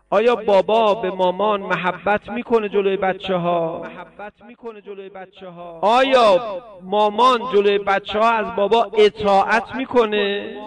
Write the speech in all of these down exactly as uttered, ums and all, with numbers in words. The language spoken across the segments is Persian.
آیا بابا به مامان محبت میکنه جلوی بچه ها؟ آیا مامان جلوی بچه ها از بابا اطاعت میکنه؟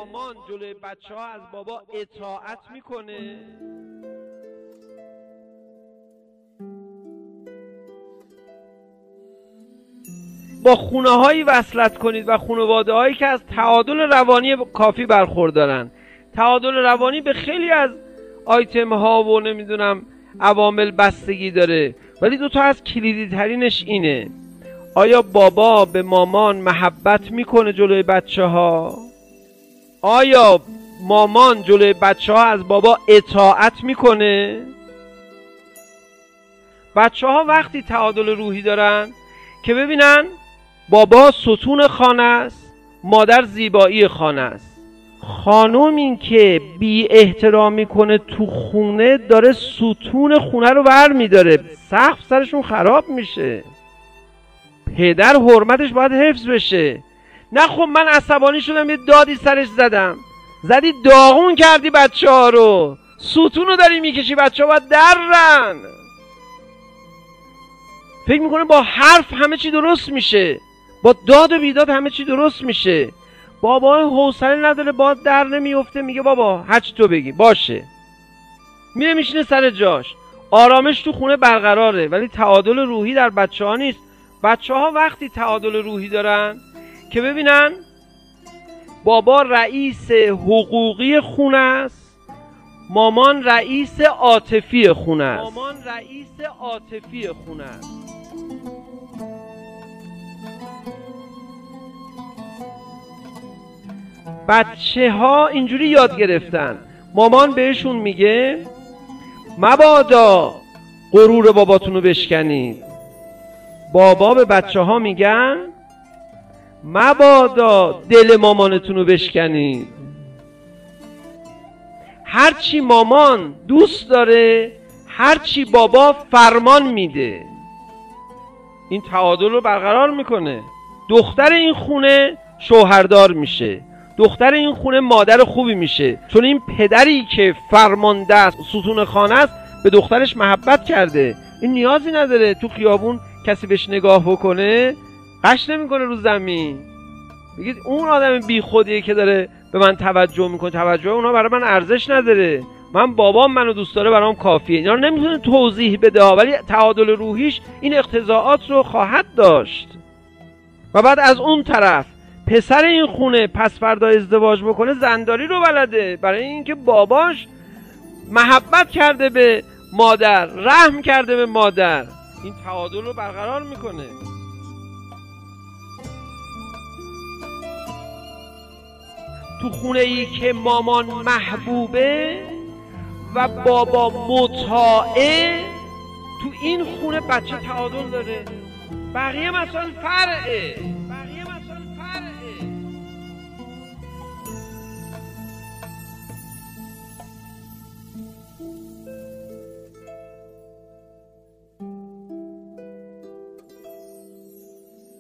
با خونه هایی وصلت کنید و خانواده هایی که از تعادل روانی کافی برخوردارن. تعادل روانی به خیلی از آیتم ها و نمیدونم عوامل بستگی داره، ولی دو تا از کلیدی ترینش اینه: آیا بابا به مامان محبت میکنه جلوی بچه ها؟ آیا مامان جلوی بچه ها از بابا اطاعت میکنه؟ بچه ها وقتی تعادل روحی دارن که ببینن بابا ستون خانه است، مادر زیبایی خانه است. خانوم این که بی احترامی کنه تو خونه داره ستون خونه رو ور میداره، سقف سرشون خراب میشه. پدر حرمتش باید حفظ بشه. نه خب من عصبانی شدم یه دادی سرش زدم، زدی داغون کردی بچه ها رو، ستون رو داری میکشی، بچه ها باید درن. فکر میکنه با حرف همه چی درست میشه، با داد و بیداد همه چی درست میشه. بابا حوصله نداره، با در نمیفته، میگه بابا هرچی تو بگی باشه، میره میشینه سر جاش. آرامش تو خونه برقراره، ولی تعادل روحی در بچه ها نیست. بچه ها وقتی تعادل روحی دارن که ببینن بابا رئیس حقوقی خونه است، مامان رئیس عاطفی خونه است. مامان رئیس عاطفی خونه است. بچه ها اینجوری یاد گرفتن، مامان بهشون میگه مبادا غرور باباتون رو بشکنید. بابا به بچه ها میگن مبادا دل مامانتون رو بشکنید. هرچی مامان دوست داره، هرچی بابا فرمان میده. این تعادل رو برقرار میکنه. دختر این خونه شوهردار میشه، دختر این خونه مادر خوبی میشه، چون این پدری که فرمانده است، ستون خانه است، به دخترش محبت کرده. این نیازی نداره تو خیابون کسی بهش نگاه بکنه، قش نمیکنه رو زمین. میگید اون آدم بی خودیه که داره به من توجه میکنه، توجه اونا برای من ارزش نداره، من بابام منو دوست داره برام کافیه. اینا رو نمیتونه توضیح بده، ولی تعادل روحیش این اقتضاعات رو خواهد داشت. و بعد از اون طرف پسر این خونه پس فردا ازدواج بکنه، زنداری رو بلده، برای اینکه باباش محبت کرده به مادر، رحم کرده به مادر. این تعادل رو برقرار میکنه. تو خونه ای که مامان محبوبه و بابا مطاعه، تو این خونه بچه تعادل داره. بقیه مثلا فرعه.